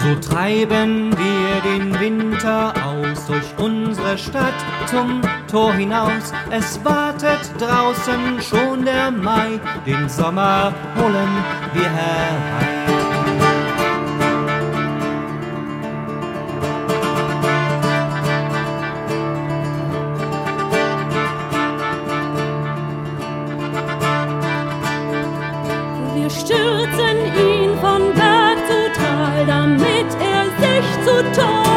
So treiben wir den Winter aus durch unsere Stadt zum Tor hinaus. Es wartet draußen schon der Mai, den Sommer holen wir herein. Wir stürzen ihn von Berg zu Tal, damit er sich zu Tor